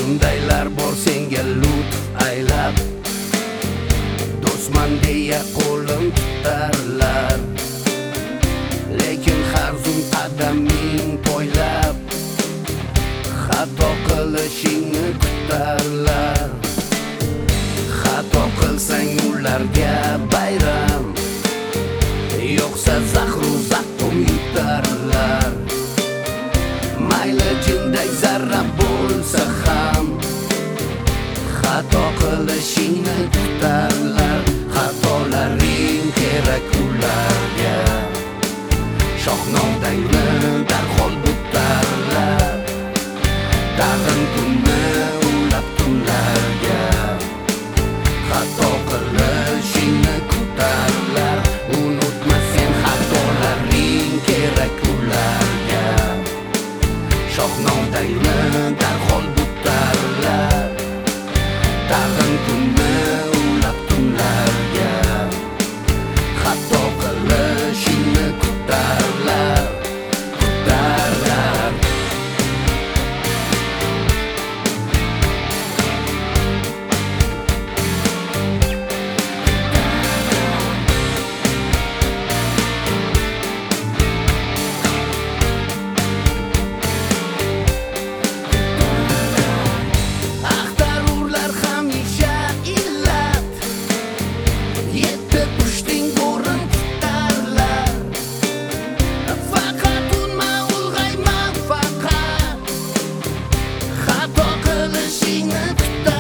Shundaylar bor senga lutf aylab, do'stman deya qo'lim tutarlar, lekin har zum qadaming poylab xato qilishingni kutarlar. Xato qilsang ularga bayram, yo'qsa zahru zaqum yutarlar. Mayli jinday zarra bo'lsa ham xato qilishingni kutarlar. Xatolaring kerak ularga, shohnodangni darhol butarlar. Tag'in tunni ulab tunlarga xato qilishingni kutarlar. Unutma sen xatolaring kerak ularga, shohnodangni darhol butarlar. Tag'in tunni ulab tunlarga xato qilishingni kutarlar, kutarlar. Axtarurlar hamisha illat, yetti pushting bo'rin tutarlar. Faqat unma ulg'ayma, faqat xato qilishingni kutar.